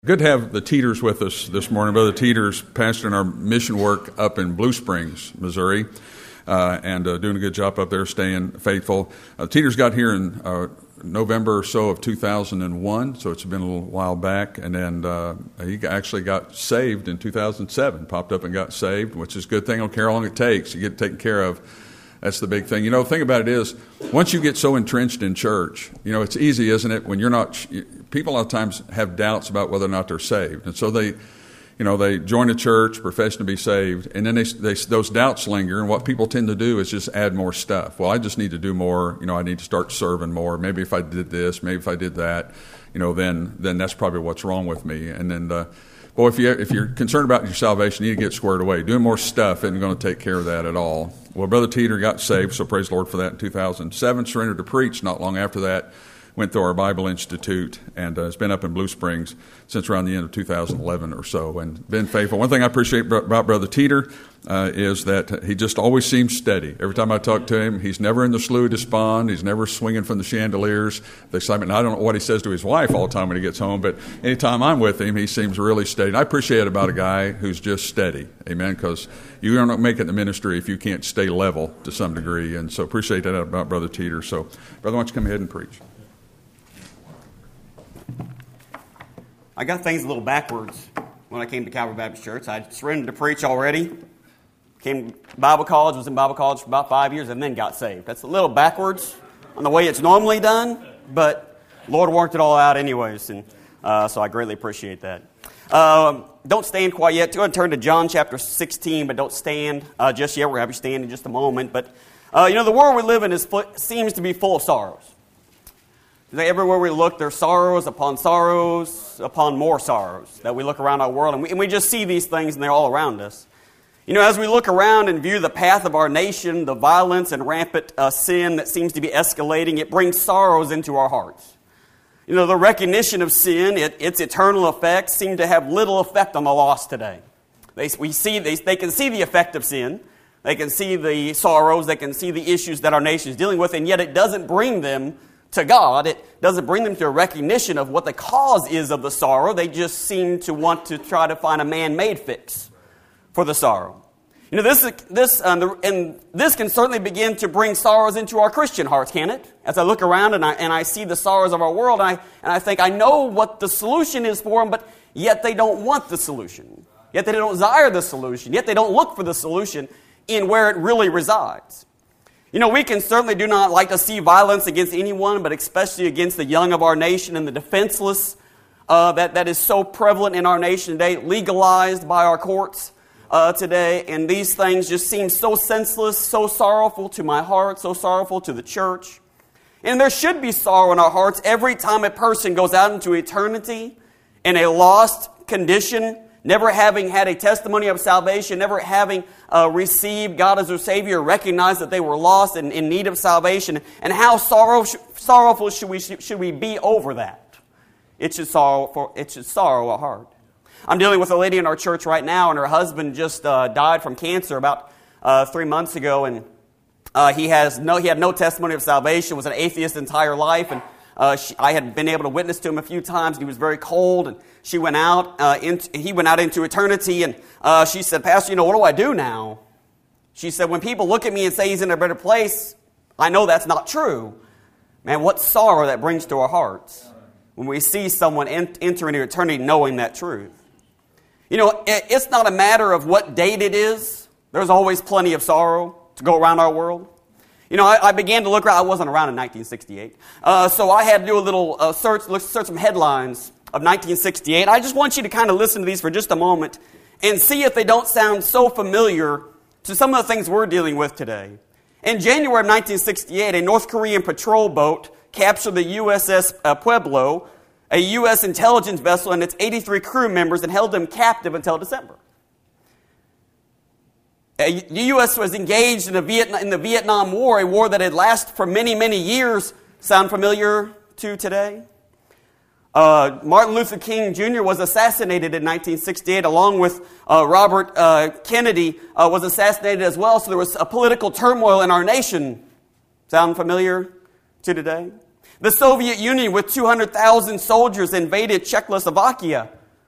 Good to have the Teeters with us this morning. Brother Teeters pastoring our mission work up in Blue Springs, Missouri, and doing a good job up there, staying faithful. Teeters got here in November or so of 2001, so it's been a little while back, and then he actually got saved in 2007, popped up and got saved, which is a good thing. I don't care how long it takes. You get taken care of. That's the big thing. The thing about it is, once you get so entrenched in church, it's easy, isn't it? When you're not, people a lot of times have doubts about whether or not they're saved. And so they join a church, profession to be saved, and then those doubts linger. And what people tend to do is just add more stuff. Well, I just need to do more. I need to start serving more. Maybe if I did this, maybe if I did that, then that's probably what's wrong with me. And then, if you're concerned about your salvation, you need to get squared away. Doing more stuff isn't going to take care of that at all. Well, Brother Teeter got saved, so praise the Lord for that in 2007. Surrendered to preach not long after that. Went through our Bible Institute and has been up in Blue Springs since around the end of 2011 or so and been faithful. One thing I appreciate about Brother Teeter is that he just always seems steady. Every time I talk to him, he's never in the slough of despond. He's never swinging from the chandeliers. The excitement. And I don't know what he says to his wife all the time when he gets home, but anytime I'm with him, he seems really steady. And I appreciate it about a guy who's just steady. Amen, because you don't make it in the ministry if you can't stay level to some degree. And so appreciate that about Brother Teeter. So, Brother, why don't you come ahead and preach? I got things a little backwards when I came to Calvary Baptist Church. I surrendered to preach already. Came to Bible college, was in Bible college for about 5 years, and then got saved. That's a little backwards on the way it's normally done, but Lord worked it all out anyways, and so I greatly appreciate that. Don't stand quite yet. Go ahead and turn to John chapter 16, but don't stand just yet. We're going to have you stand in just a moment. But, the world we live in seems to be full of sorrows. Everywhere we look, there's sorrows upon more sorrows that we look around our world. And we just see these things, and they're all around us. As we look around and view the path of our nation, the violence and rampant sin that seems to be escalating, it brings sorrows into our hearts. The recognition of sin, its eternal effects, seem to have little effect on the lost today. They can see the effect of sin. They can see the sorrows. They can see the issues that our nation is dealing with, and yet it doesn't bring them to God. It doesn't bring them to a recognition of what the cause is of the sorrow. They just seem to want to try to find a man-made fix for the sorrow. This can certainly begin to bring sorrows into our Christian hearts, can it? As I look around and I see the sorrows of our world, and I think I know what the solution is for them, but yet they don't want the solution. Yet they don't desire the solution. Yet they don't look for the solution in where it really resides. We can certainly do not like to see violence against anyone, but especially against the young of our nation and the defenseless that is so prevalent in our nation today, legalized by our courts today. And these things just seem so senseless, so sorrowful to my heart, so sorrowful to the church. And there should be sorrow in our hearts every time a person goes out into eternity in a lost condition, never having had a testimony of salvation, never having received God as their Savior, recognized that they were lost and in need of salvation. And how sorrowful should we be over that? It should sorrow our heart. I'm dealing with a lady in our church right now, and her husband just died from cancer about 3 months ago, and he had no testimony of salvation, was an atheist entire life, and I had been able to witness to him a few times. He was very cold, and he went out into eternity, and she said, "Pastor, what do I do now?" She said, "When people look at me and say he's in a better place, I know that's not true." Man, what sorrow that brings to our hearts when we see someone enter into eternity knowing that truth. It's not a matter of what date it is. There's always plenty of sorrow to go around our world. I began to look around. I wasn't around in 1968. So I had to do a little search some headlines of 1968. I just want you to kind of listen to these for just a moment and see if they don't sound so familiar to some of the things we're dealing with today. In January of 1968, a North Korean patrol boat captured the USS Pueblo, a U.S. intelligence vessel, and its 83 crew members, and held them captive until December. The U.S. was engaged in the Vietnam War, a war that had lasted for many, many years. Sound familiar to today? Martin Luther King Jr. was assassinated in 1968, along with Robert Kennedy was assassinated as well. So there was a political turmoil in our nation. Sound familiar to today? The Soviet Union, with 200,000 soldiers, invaded Czechoslovakia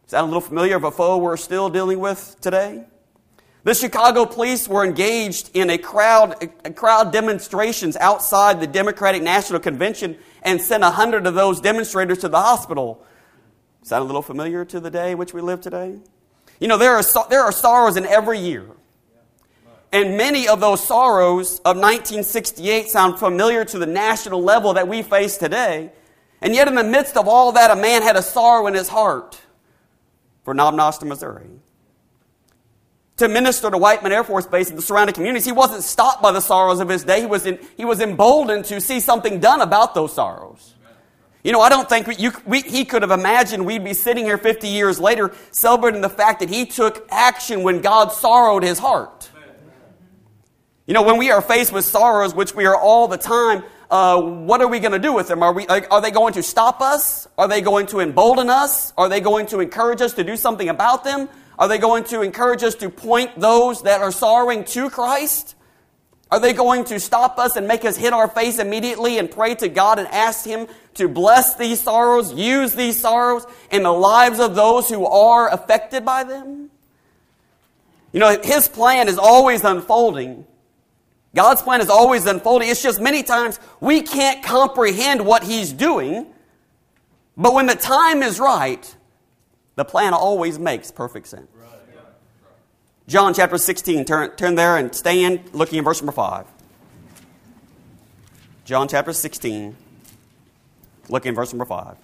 Sound a little familiar of a foe we're still dealing with today? The Chicago police were engaged in a crowd demonstrations outside the Democratic National Convention and sent 100 of those demonstrators to the hospital. Sound a little familiar to the day in which we live today? You know, there are sorrows in every year. And many of those sorrows of 1968 sound familiar to the national level that we face today. And yet in the midst of all that, a man had a sorrow in his heart for Knob Noster, Missouri. To minister to Whiteman Air Force Base and the surrounding communities, he wasn't stopped by the sorrows of his day. He was emboldened to see something done about those sorrows. You know, I don't think he could have imagined we'd be sitting here 50 years later celebrating the fact that he took action when God sorrowed his heart. You know, when we are faced with sorrows, which we are all the time, what are we going to do with them? Are they going to stop us? Are they going to embolden us? Are they going to encourage us to do something about them? Are they going to encourage us to point those that are sorrowing to Christ? Are they going to stop us and make us hit our face immediately and pray to God and ask Him to bless these sorrows, use these sorrows in the lives of those who are affected by them? You know, His plan is always unfolding. God's plan is always unfolding. It's just many times we can't comprehend what He's doing. But when the time is right, the plan always makes perfect sense. John chapter 16, turn there and stand looking at verse number 5. John chapter 16, looking at verse number 5.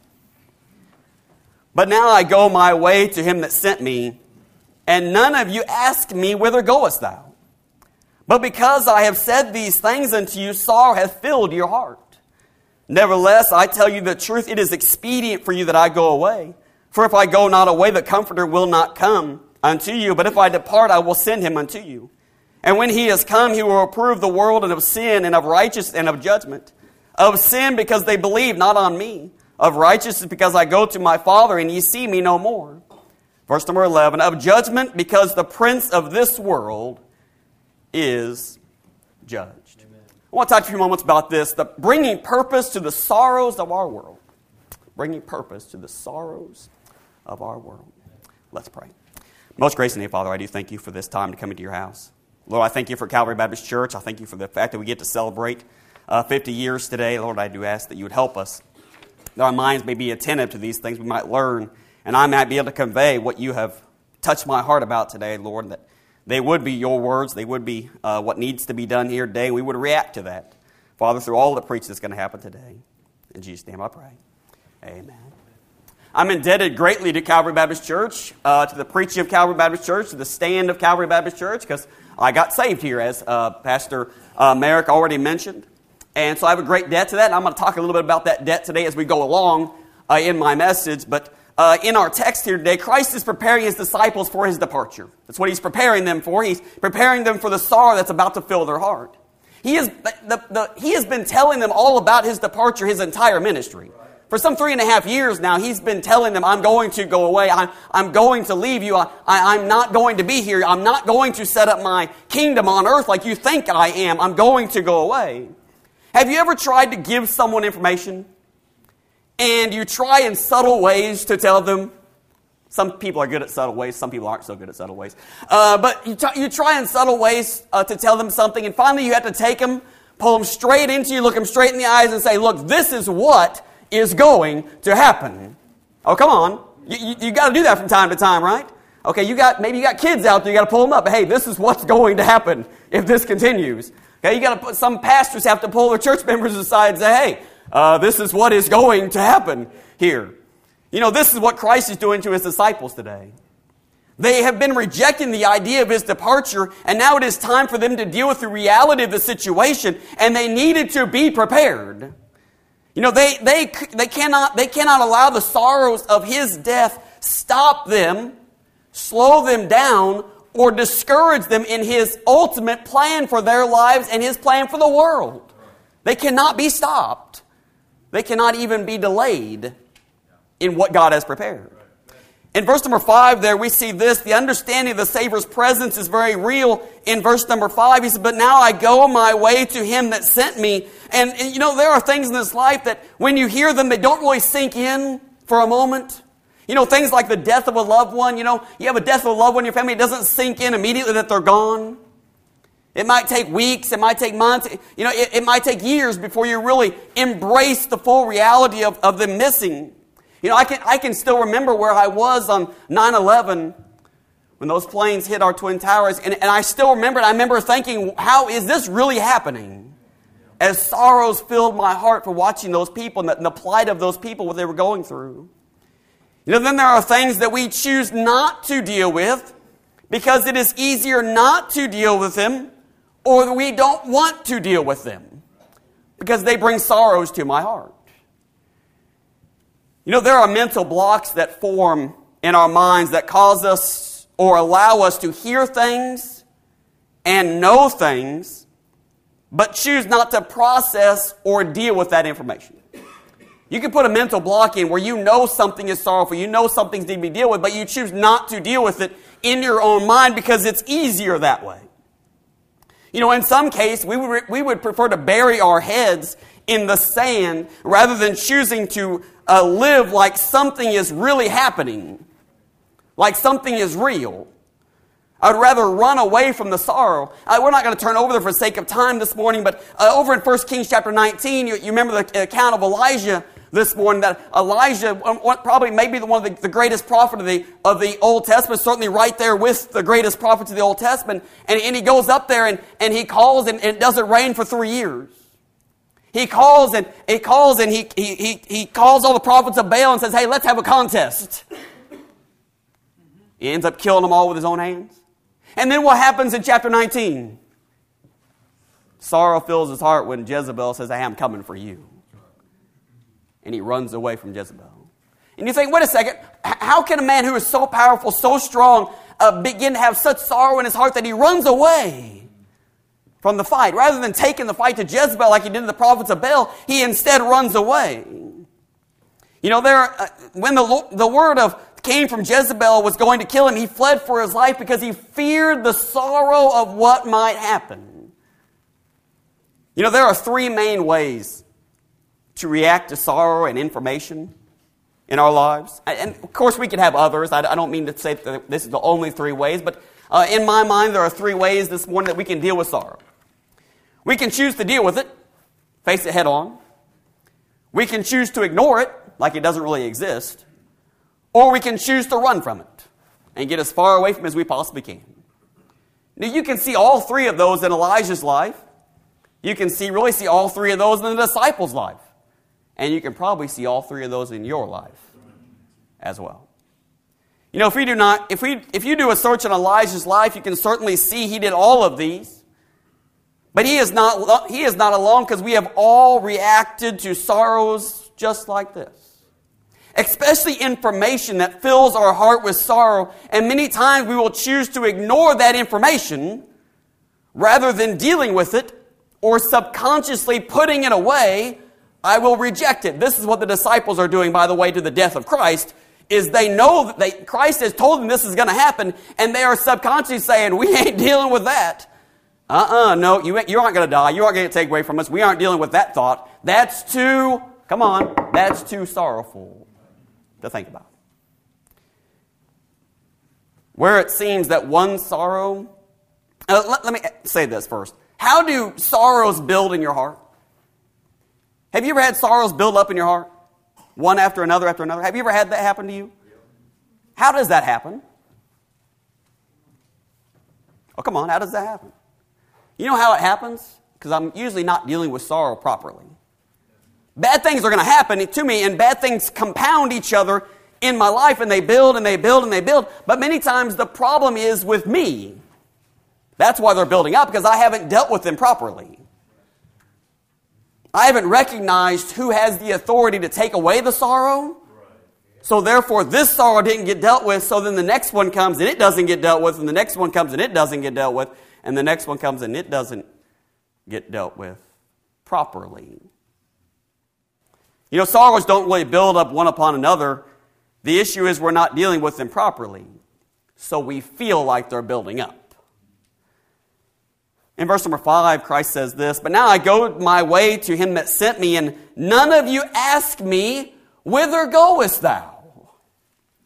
But now I go my way to Him that sent me, and none of you ask me, whither goest thou? But because I have said these things unto you, sorrow hath filled your heart. Nevertheless, I tell you the truth, it is expedient for you that I go away. For if I go not away, the Comforter will not come unto you. But if I depart, I will send Him unto you. And when He is come, He will reprove the world and of sin and of righteousness and of judgment. Of sin, because they believe not on me. Of righteousness, because I go to my Father, and ye see me no more. Verse number 11. Of judgment, because the prince of this world is judged. Amen. I want to talk a few moments about this. The bringing purpose to the sorrows of our world. Bringing purpose to the sorrows of our world. Let's pray. Most gracious and Father, I do thank You for this time to come into Your house. Lord, I thank You for Calvary Baptist Church. I thank You for the fact that we get to celebrate 50 years today. Lord, I do ask that You would help us, that our minds may be attentive to these things we might learn, and I might be able to convey what You have touched my heart about today, Lord, that they would be Your words, they would be what needs to be done here today, and we would react to that, Father, through all the preaching that's going to happen today. In Jesus' name I pray. Amen. I'm indebted greatly to Calvary Baptist Church, to the preaching of Calvary Baptist Church, to the stand of Calvary Baptist Church, because I got saved here, as Pastor Merrick already mentioned. And so I have a great debt to that, and I'm going to talk a little bit about that debt today as we go along in my message. But in our text here today, Christ is preparing His disciples for His departure. That's what He's preparing them for. He's preparing them for the sorrow that's about to fill their heart. He has been telling them all about His departure His entire ministry. For some 3.5 years now, He's been telling them, I'm going to go away. I'm going to leave you. I'm not going to be here. I'm not going to set up my kingdom on earth like you think I am. I'm going to go away. Have you ever tried to give someone information and you try in subtle ways to tell them? Some people are good at subtle ways. Some people aren't so good at subtle ways. But you try in subtle ways to tell them something, and finally you have to take them, pull them straight into you, look them straight in the eyes and say, look, this is what is going to happen. Oh, come on. You got to do that from time to time, right? Okay, maybe you got kids out there, you got to pull them up. Hey, this is what's going to happen if this continues. Okay, you got to some pastors have to pull their church members aside and say, hey, this is what is going to happen here. You know, this is what Christ is doing to His disciples today. They have been rejecting the idea of His departure, and now it is time for them to deal with the reality of the situation, and they needed to be prepared. You know, they cannot allow the sorrows of His death stop them, slow them down, or discourage them in His ultimate plan for their lives and His plan for the world. They cannot be stopped. They cannot even be delayed in what God has prepared. In verse number 5 there, we see this. The understanding of the Savior's presence is very real. In verse number 5, He says, but now I go my way to Him that sent me. And you know, there are things in this life that when you hear them, they don't really sink in for a moment. You know, things like the death of a loved one. You know, you have a death of a loved one in your family, it doesn't sink in immediately that they're gone. It might take weeks, it might take months, you know, it might take years before you really embrace the full reality of them missing. You know, I can still remember where I was on 9/11 when those planes hit our Twin Towers, and I still remember it. I remember thinking, how is this really happening? As sorrows filled my heart for watching those people and the plight of those people, what they were going through. You know, then there are things that we choose not to deal with because it is easier not to deal with them, or we don't want to deal with them because they bring sorrows to my heart. You know, there are mental blocks that form in our minds that cause us or allow us to hear things and know things, but choose not to process or deal with that information. You can put a mental block in where you know something is sorrowful, you know something's need to be dealt with, but you choose not to deal with it in your own mind because it's easier that way. You know, in some case, we would prefer to bury our heads in the sand rather than choosing to live like something is really happening, like something is real. I would rather run away from the sorrow. We're not going to turn over there for the sake of time this morning, but over in 1 Kings chapter 19, you remember the account of Elijah this morning, that Elijah, probably maybe one of the greatest prophet of the Old Testament, certainly right there with the greatest prophets of the Old Testament, and he goes up there and he calls and it doesn't rain for 3 years. He calls and he calls all the prophets of Baal and says, hey, let's have a contest. He ends up killing them all with his own hands. And then what happens in chapter 19? Sorrow fills his heart when Jezebel says, hey, I'm coming for you. And he runs away from Jezebel. And you think, wait a second, how can a man who is so powerful, so strong, begin to have such sorrow in his heart that he runs away from the fight? Rather than taking the fight to Jezebel like he did to the prophets of Baal, he instead runs away. You know, when the word came from Jezebel was going to kill him, he fled for his life because he feared the sorrow of what might happen. You know, there are 3 main ways to react to sorrow and information in our lives. And of course we could have others. I don't mean to say that this is the only 3 ways, but in my mind there are 3 ways this morning that we can deal with sorrow. We can choose to deal with it, face it head on. We can choose to ignore it like it doesn't really exist. Or we can choose to run from it and get as far away from it as we possibly can. Now you can see all 3 of those in Elijah's life. You can really see all 3 of those in the disciples' life. And you can probably see all 3 of those in your life as well. You know, if you do a search on Elijah's life, you can certainly see he did all of these. But he is not alone, because we have all reacted to sorrows just like this. Especially information that fills our heart with sorrow. And many times we will choose to ignore that information rather than dealing with it or subconsciously putting it away. I will reject it. This is what the disciples are doing, by the way, to the death of Christ, is they know that Christ has told them this is going to happen, and they are subconsciously saying, we ain't dealing with that. No, you aren't going to die. You aren't going to take away from us. We aren't dealing with that thought. That's too sorrowful to think about. Where it seems that one sorrow... let me say this first. How do sorrows build in your heart? Have you ever had sorrows build up in your heart? One after another after another. Have you ever had that happen to you? How does that happen? Oh, come on, how does that happen? You know how it happens? Because I'm usually not dealing with sorrow properly. Bad things are going to happen to me, and bad things compound each other in my life, and they build and they build and they build. But many times the problem is with me. That's why they're building up, because I haven't dealt with them properly. I haven't recognized who has the authority to take away the sorrow. So therefore, this sorrow didn't get dealt with, so then the next one comes and it doesn't get dealt with, and the next one comes and it doesn't get dealt with, and the next one comes and it doesn't get dealt with properly. You know, sorrows don't really build up one upon another. The issue is we're not dealing with them properly, so we feel like they're building up. In verse number 5, Christ says this, "But now I go my way to him that sent me, and none of you ask me, whither goest thou?"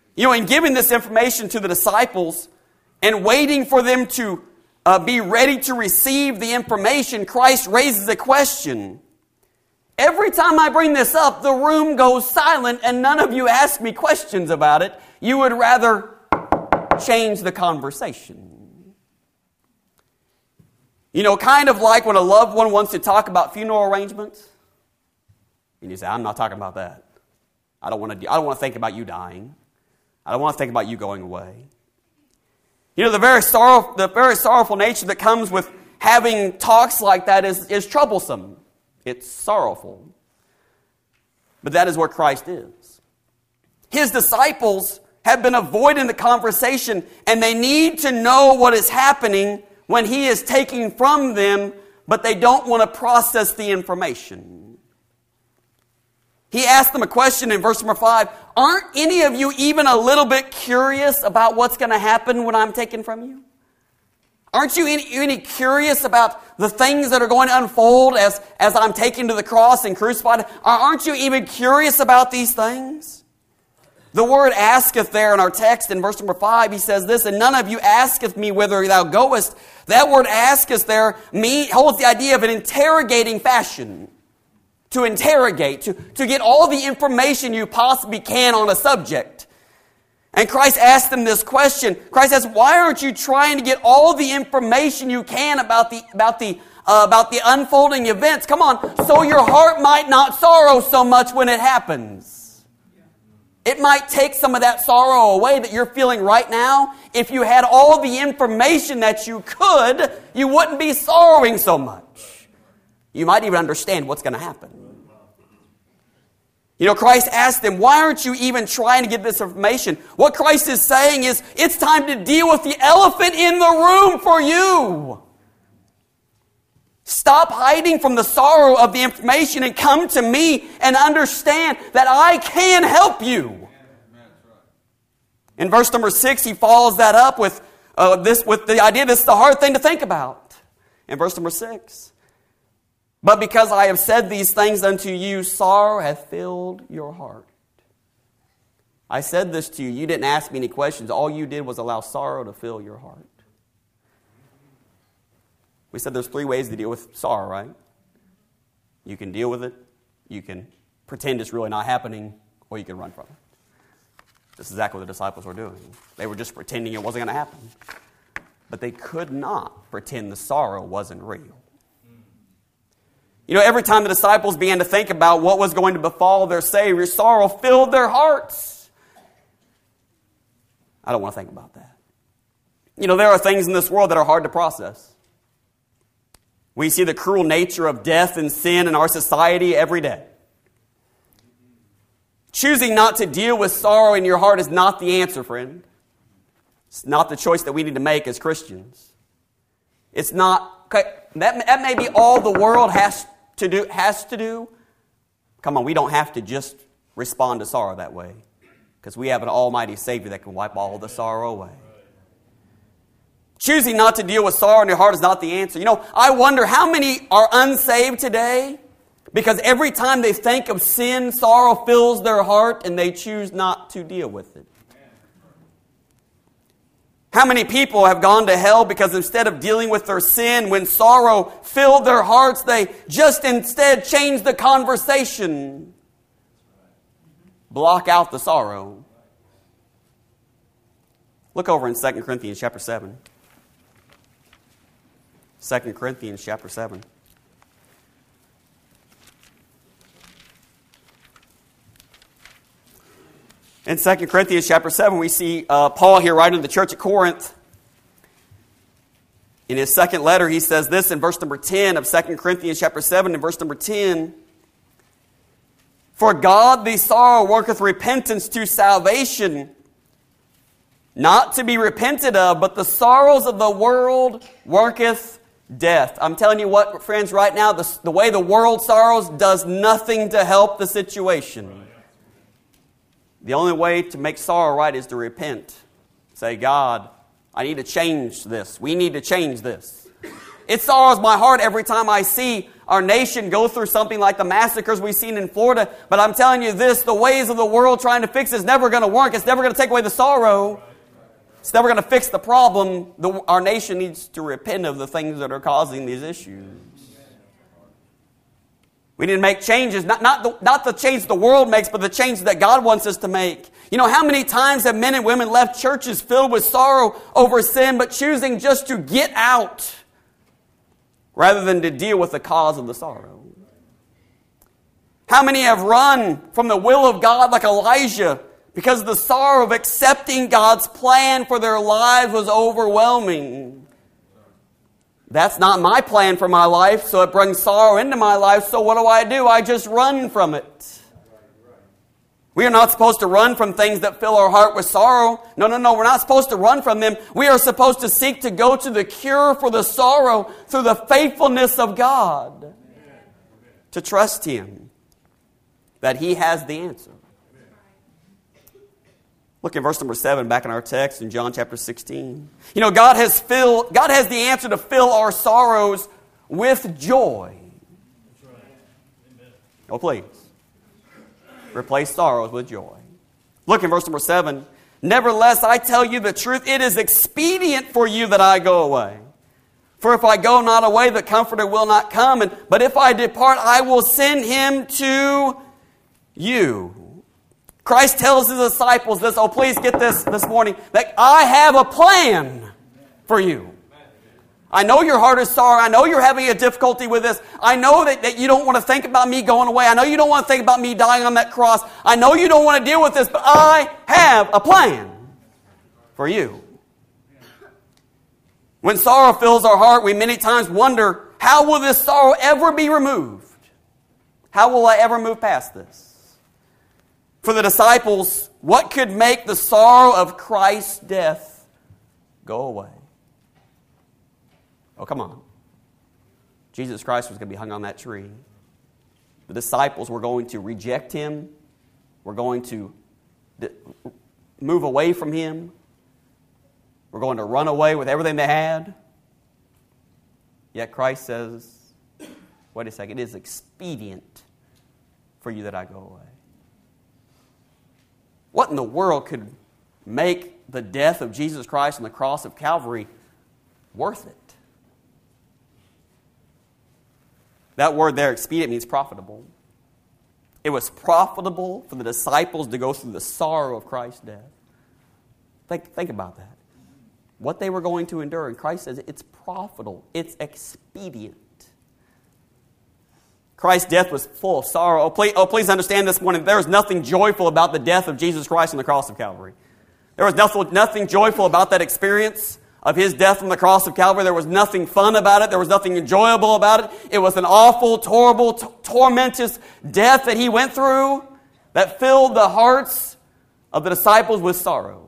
In giving this information to the disciples and waiting for them to be ready to receive the information, Christ raises a question. Every time I bring this up, the room goes silent and none of you ask me questions about it. You would rather change the conversation. Kind of like when a loved one wants to talk about funeral arrangements. And you say, I'm not talking about that. I don't want to think about you dying. I don't want to think about you going away. The very sorrowful nature that comes with having talks like that is troublesome. It's sorrowful. But that is what Christ is. His disciples have been avoiding the conversation, and they need to know what is happening when He is taking from them, but they don't want to process the information. He asked them a question in verse number 5. Aren't any of you even a little bit curious about what's going to happen when I'm taken from you? Aren't you any curious about the things that are going to unfold as I'm taken to the cross and crucified? Aren't you even curious about these things? The word asketh there in our text in verse number 5, he says this, and none of you asketh me whither thou goest. That word asketh there holds the idea of an interrogating fashion. To interrogate, to get all the information you possibly can on a subject. And Christ asked them this question. Christ says, why aren't you trying to get all the information you can about the unfolding events? Come on, so your heart might not sorrow so much when it happens. It might take some of that sorrow away that you're feeling right now. If you had all the information that you could, you wouldn't be sorrowing so much. You might even understand what's going to happen. Christ asked them, why aren't you even trying to get this information? What Christ is saying is, it's time to deal with the elephant in the room for you. Stop hiding from the sorrow of the information and come to me and understand that I can help you. In verse number 6, he follows that up with the idea this is the hard thing to think about. In verse number 6. But because I have said these things unto you, sorrow hath filled your heart. I said this to you. You didn't ask me any questions. All you did was allow sorrow to fill your heart. We said there's 3 ways to deal with sorrow, right? You can deal with it, you can pretend it's really not happening, or you can run from it. This is exactly what the disciples were doing. They were just pretending it wasn't going to happen. But they could not pretend the sorrow wasn't real. Every time the disciples began to think about what was going to befall their Savior, sorrow filled their hearts. I don't want to think about that. There are things in this world that are hard to process. We see the cruel nature of death and sin in our society every day. Choosing not to deal with sorrow in your heart is not the answer, friend. It's not the choice that we need to make as Christians. It's not, okay, that may be all the world has to do. Come on, we don't have to just respond to sorrow that way. Because we have an almighty Savior that can wipe all the sorrow away. Choosing not to deal with sorrow in your heart is not the answer. I wonder how many are unsaved today because every time they think of sin, sorrow fills their heart and they choose not to deal with it. How many people have gone to hell because instead of dealing with their sin, when sorrow filled their hearts, they just instead changed the conversation. Block out the sorrow. Look over in 2 Corinthians chapter 7. 2 Corinthians chapter 7. In 2 Corinthians chapter 7, we see Paul here writing to the church at Corinth. In his second letter, he says this in verse number 10 of 2 Corinthians chapter 7, in verse number 10. For God the sorrow worketh repentance to salvation, not to be repented of, but the sorrows of the world worketh death. I'm telling you what, friends, right now, the way the world sorrows does nothing to help the situation. The only way to make sorrow right is to repent. Say, God, I need to change this. We need to change this. It sorrows my heart every time I see our nation go through something like the massacres we've seen in Florida. But I'm telling you this, the ways of the world trying to fix it is never going to work. It's never going to take away the sorrow. It's never going to fix the problem. Our nation needs to repent of the things that are causing these issues. We need to make changes, not the change the world makes, but the change that God wants us to make. You know, how many times have men and women left churches filled with sorrow over sin, but choosing just to get out rather than to deal with the cause of the sorrow? How many have run from the will of God like Elijah because the sorrow of accepting God's plan for their lives was overwhelming? That's not my plan for my life, so it brings sorrow into my life, so what do? I just run from it. We are not supposed to run from things that fill our heart with sorrow. No, we're not supposed to run from them. We are supposed to seek to go to the cure for the sorrow through the faithfulness of God. To trust Him, that He has the answer. Look at verse number 7 back in our text in John chapter 16. You know, God has the answer to fill our sorrows with joy. Oh, please. Replace sorrows with joy. Look in verse number 7. Nevertheless, I tell you the truth, it is expedient for you that I go away. For if I go not away, the Comforter will not come. But if I depart, I will send Him to you. Christ tells His disciples this, oh please get this morning, that I have a plan for you. I know your heart is sorry. I know you're having a difficulty with this. I know that you don't want to think about me going away. I know you don't want to think about me dying on that cross. I know you don't want to deal with this, but I have a plan for you. When sorrow fills our heart, we many times wonder, how will this sorrow ever be removed? How will I ever move past this? For the disciples, what could make the sorrow of Christ's death go away? Oh, come on. Jesus Christ was going to be hung on that tree. The disciples were going to reject Him. Were going to move away from Him. Were going to run away with everything they had. Yet Christ says, wait a second, it is expedient for you that I go away. What in the world could make the death of Jesus Christ on the cross of Calvary worth it? That word there, expedient, means profitable. It was profitable for the disciples to go through the sorrow of Christ's death. Think about that. What they were going to endure, and Christ says it's profitable. It's expedient. Christ's death was full of sorrow. Oh, please understand this morning, there is nothing joyful about the death of Jesus Christ on the cross of Calvary. There was nothing joyful about that experience of His death on the cross of Calvary. There was nothing fun about it. There was nothing enjoyable about it. It was an awful, horrible, tormentous death that He went through that filled the hearts of the disciples with sorrow.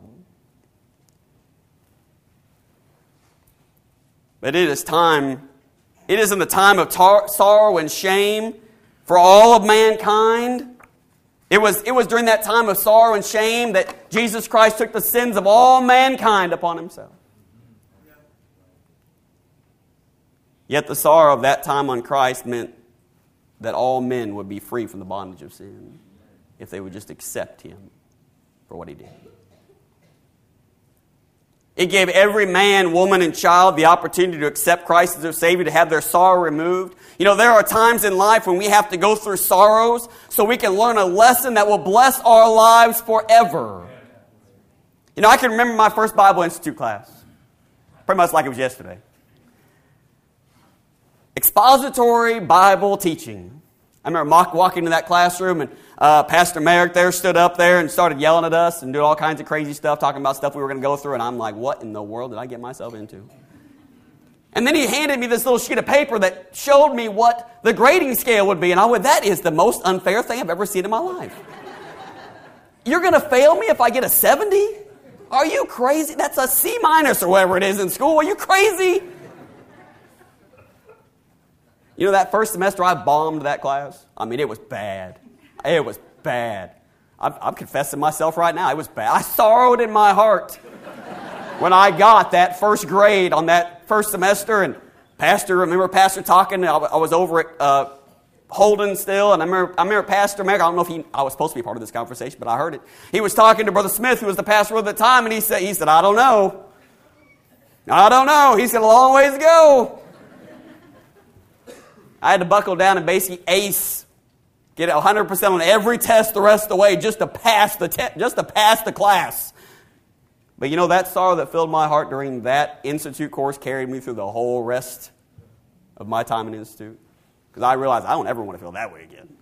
But it is in the time of sorrow and shame for all of mankind. It was during that time of sorrow and shame that Jesus Christ took the sins of all mankind upon Himself. Yet the sorrow of that time on Christ meant that all men would be free from the bondage of sin if they would just accept Him for what He did. It gave every man, woman, and child the opportunity to accept Christ as their Savior, to have their sorrow removed. You know, there are times in life when we have to go through sorrows so we can learn a lesson that will bless our lives forever. You know, I can remember my first Bible Institute class, pretty much like it was yesterday. Expository Bible teaching. I remember walking into that classroom, and Pastor Merrick there stood up there and started yelling at us and doing all kinds of crazy stuff, talking about stuff we were going to go through. And I'm like, what in the world did I get myself into? And then he handed me this little sheet of paper that showed me what the grading scale would be. And I went, that is the most unfair thing I've ever seen in my life. You're going to fail me if I get a 70? Are you crazy? That's a C- or whatever it is in school. Are you crazy? You know, that first semester I bombed that class. I mean, it was bad. It was bad. I'm confessing myself right now. It was bad. I sorrowed in my heart when I got that first grade on that first semester. And remember Pastor talking, I was over at Holden still, and I remember Pastor Merrick, I don't know if I was supposed to be part of this conversation, but I heard it. He was talking to Brother Smith, who was the pastor at the time, and he said, I don't know. I don't know. He said, a long ways to go. I had to buckle down and basically ace, get 100% on every test the rest of the way just to pass the class. But you know, that sorrow that filled my heart during that institute course carried me through the whole rest of my time in institute. Because I realized I don't ever want to feel that way again.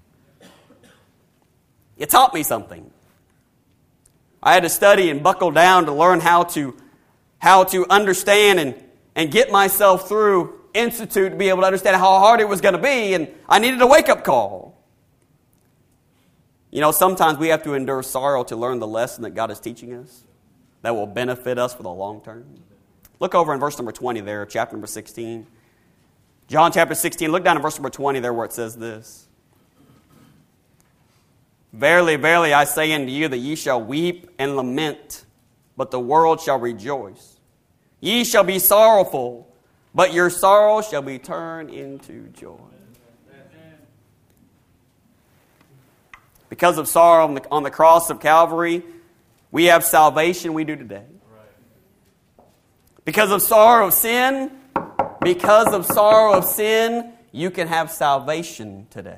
It taught me something. I had to study and buckle down to learn how to understand and get myself through institute to be able to understand how hard it was going to be, and I needed a wake-up call. You know, sometimes we have to endure sorrow to learn the lesson that God is teaching us that will benefit us for the long term. Look over in verse number 20 there, chapter number 16. John chapter 16, look down at verse number 20 there where it says this. Verily, verily, I say unto you that ye shall weep and lament, but the world shall rejoice. Ye shall be sorrowful, but your sorrow shall be turned into joy. Because of sorrow on the cross of Calvary, we have salvation we do today. Because of sorrow of sin, you can have salvation today.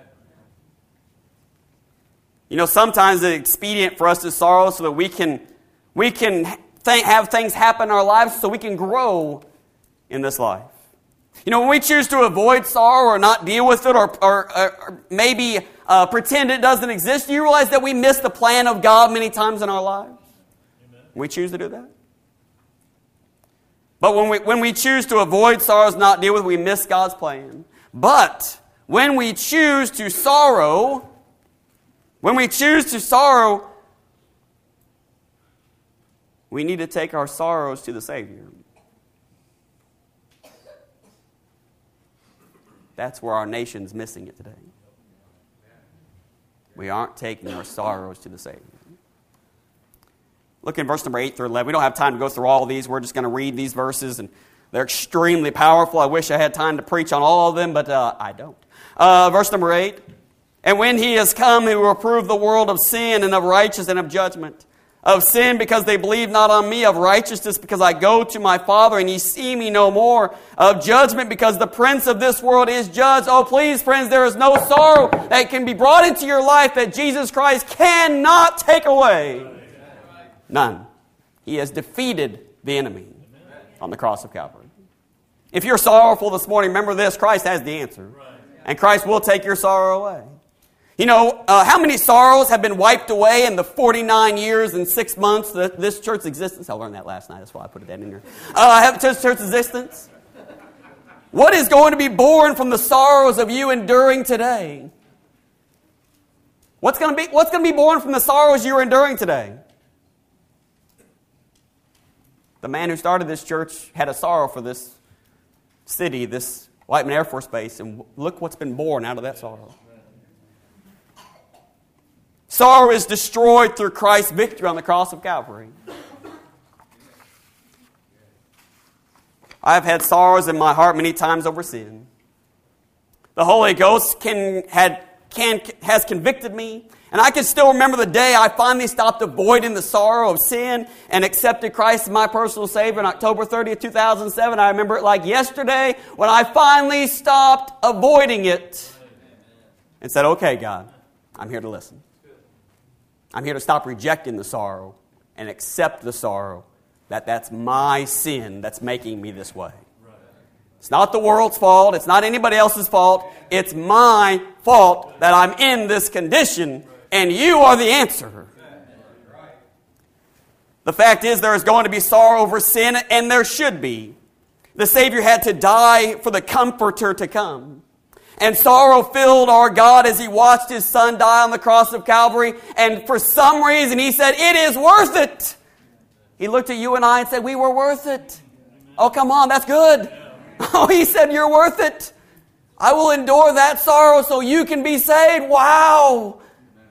You know, sometimes it's expedient for us to sorrow so that we can have things happen in our lives so we can grow in this life. You know, when we choose to avoid sorrow or not deal with it or maybe pretend it doesn't exist, do you realize that we miss the plan of God many times in our lives? Amen. We choose to do that. But when we choose to avoid sorrows, not deal with it, we miss God's plan. But when we choose to sorrow, we need to take our sorrows to the Savior. That's where our nation's missing it today. We aren't taking our sorrows to the Savior. Look in verse number 8 through 11. We don't have time to go through all of these. We're just going to read these verses, and they're extremely powerful. I wish I had time to preach on all of them, but I don't. Verse number 8. And when he has come, he will reprove the world of sin and of righteousness and of judgment. Of sin, because they believe not on me. Of righteousness, because I go to my Father, and ye see me no more. Of judgment, because the prince of this world is judged. Oh, please, friends, there is no sorrow that can be brought into your life that Jesus Christ cannot take away. None. He has defeated the enemy on the cross of Calvary. If you're sorrowful this morning, remember this, Christ has the answer. And Christ will take your sorrow away. You know, how many sorrows have been wiped away in the 49 years and 6 months that this church's existence? I learned that last night. That's why I put that in there. Church's existence. What is going to be born from the sorrows of you enduring today? What's going to be born from the sorrows you're enduring today? The man who started this church had a sorrow for this city, this Whiteman Air Force Base, and look what's been born out of that sorrow. Sorrow is destroyed through Christ's victory on the cross of Calvary. I've had sorrows in my heart many times over sin. The Holy Ghost has convicted me, and I can still remember the day I finally stopped avoiding the sorrow of sin and accepted Christ as my personal Savior on October 30th, 2007. I remember it like yesterday when I finally stopped avoiding it and said, okay, God, I'm here to listen. I'm here to stop rejecting the sorrow and accept the sorrow that's my sin that's making me this way. It's not the world's fault. It's not anybody else's fault. It's my fault that I'm in this condition, and you are the answer. The fact is there is going to be sorrow over sin, and there should be. The Savior had to die for the Comforter to come. And sorrow filled our God as He watched His Son die on the cross of Calvary. And for some reason He said, it is worth it. He looked at you and I and said, we were worth it. Oh, come on, that's good. Oh, He said, you're worth it. I will endure that sorrow so you can be saved. Wow.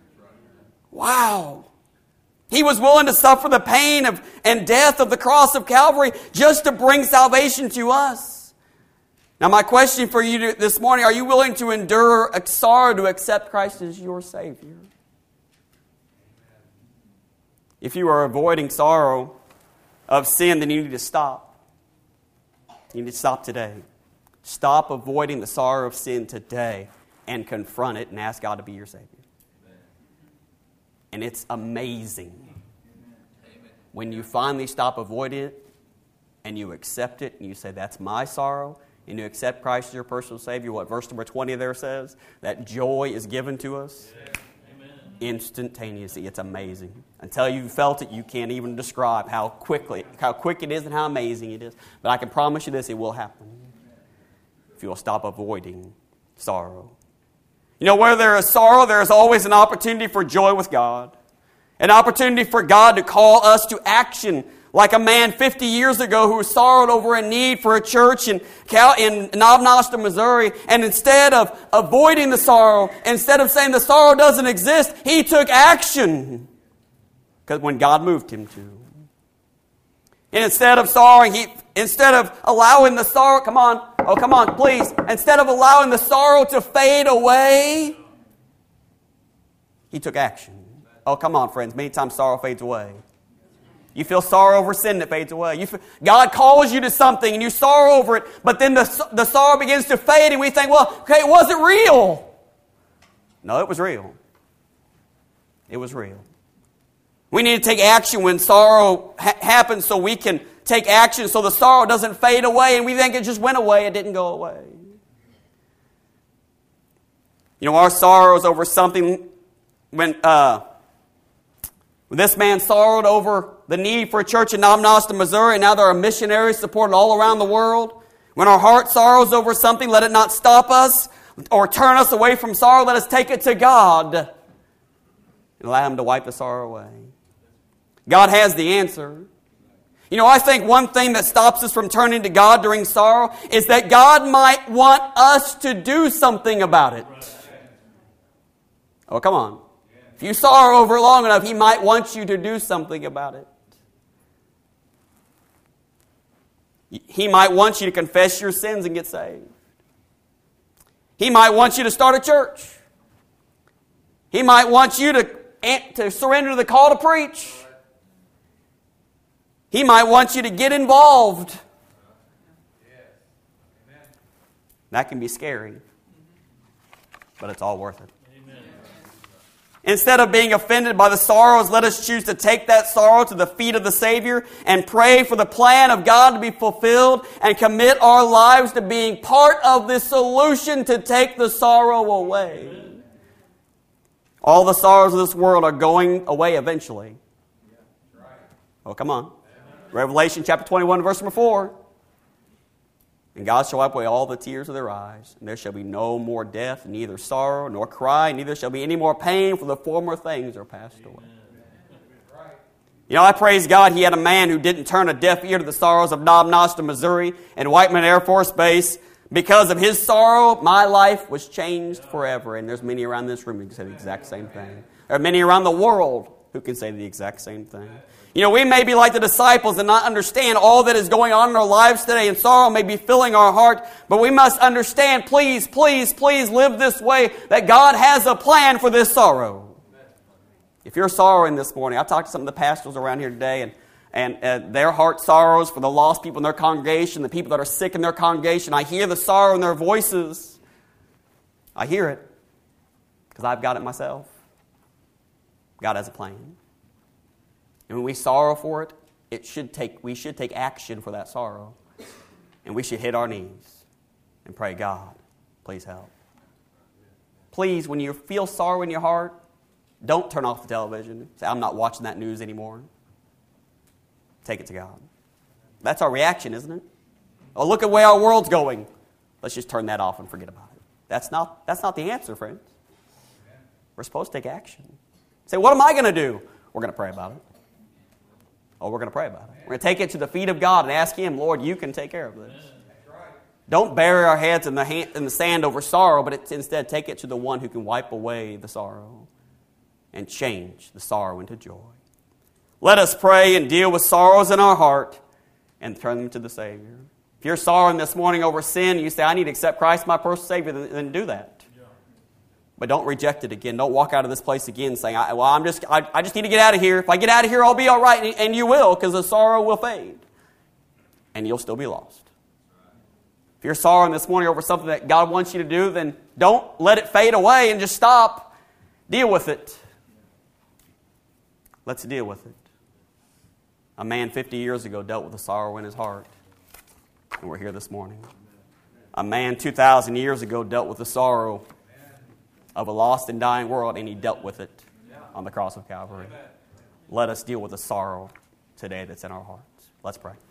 Wow. He was willing to suffer the pain and death of the cross of Calvary just to bring salvation to us. Now, my question for you this morning, are you willing to endure a sorrow to accept Christ as your Savior? If you are avoiding sorrow of sin, then you need to stop. You need to stop today. Stop avoiding the sorrow of sin today and confront it and ask God to be your Savior. And it's amazing when you finally stop avoiding it and you accept it and you say, that's my sorrow, and you accept Christ as your personal Savior, what verse number 20 there says, that joy is given to us instantaneously. It's amazing. Until you've felt it, you can't even describe how quick it is and how amazing it is. But I can promise you this, it will happen if you will stop avoiding sorrow. You know, where there is sorrow, there is always an opportunity for joy with God. An opportunity for God to call us to action. Like a man 50 years ago who sorrowed over a need for a church in Knob Noster, Missouri. And instead of avoiding the sorrow, instead of saying the sorrow doesn't exist, he took action. Because when God moved him to. And instead of sorrowing, instead of allowing the sorrow, come on, please. Instead of allowing the sorrow to fade away, he took action. Oh, come on, friends. Many times sorrow fades away. You feel sorrow over sin that fades away. God calls you to something and you sorrow over it, but then the sorrow begins to fade and we think, well, okay, it wasn't real. No, it was real. It was real. We need to take action when sorrow happens so we can take action so the sorrow doesn't fade away and we think it just went away. It didn't go away. You know, our sorrows over something when this man sorrowed over the need for a church in Knob Noster, Missouri, and now there are missionaries supported all around the world. When our heart sorrows over something, let it not stop us or turn us away from sorrow. Let us take it to God and allow Him to wipe the sorrow away. God has the answer. You know, I think one thing that stops us from turning to God during sorrow is that God might want us to do something about it. Oh, come on. If you sorrow over it long enough, He might want you to do something about it. He might want you to confess your sins and get saved. He might want you to start a church. He might want you to surrender to the call to preach. He might want you to get involved. That can be scary, but it's all worth it. Instead of being offended by the sorrows, let us choose to take that sorrow to the feet of the Savior and pray for the plan of God to be fulfilled and commit our lives to being part of the solution to take the sorrow away. All the sorrows of this world are going away eventually. Oh, come on. Revelation chapter 21, verse number 4. And God shall wipe away all the tears of their eyes, and there shall be no more death, neither sorrow nor cry, neither shall be any more pain, for the former things are passed away. You know, I praise God He had a man who didn't turn a deaf ear to the sorrows of Knob Noster, Missouri, and Whiteman Air Force Base. Because of his sorrow, my life was changed forever. And there's many around this room who can say the exact same thing. There are many around the world who can say the exact same thing. You know, we may be like the disciples and not understand all that is going on in our lives today, and sorrow may be filling our heart, but we must understand, please, please, please live this way, that God has a plan for this sorrow. If you're sorrowing this morning, I talked to some of the pastors around here today, and their heart sorrows for the lost people in their congregation, the people that are sick in their congregation. I hear the sorrow in their voices. I hear it because I've got it myself. God has a plan. And when we sorrow for it, we should take action for that sorrow. And we should hit our knees and pray, God, please help. Please, when you feel sorrow in your heart, don't turn off the television. Say, I'm not watching that news anymore. Take it to God. That's our reaction, isn't it? Oh, look at the way our world's going. Let's just turn that off and forget about it. That's not the answer, friends. We're supposed to take action. Say, what am I going to do? We're going to pray about it. Oh, we're going to pray about it. We're going to take it to the feet of God and ask Him, Lord, you can take care of this. Don't bury our heads in the sand over sorrow, but instead take it to the one who can wipe away the sorrow and change the sorrow into joy. Let us pray and deal with sorrows in our heart and turn them to the Savior. If you're sorrowing this morning over sin, and you say, I need to accept Christ my personal Savior, then do that. But don't reject it again. Don't walk out of this place again saying, I just need to get out of here. If I get out of here, I'll be all right. And you will, because the sorrow will fade. And you'll still be lost. If you're sorrowing this morning over something that God wants you to do, then don't let it fade away and just stop. Deal with it. Let's deal with it. A man 50 years ago dealt with the sorrow in his heart. And we're here this morning. A man 2,000 years ago dealt with the sorrow of a lost and dying world, and he dealt with it on the cross of Calvary. Let us deal with the sorrow today that's in our hearts. Let's pray.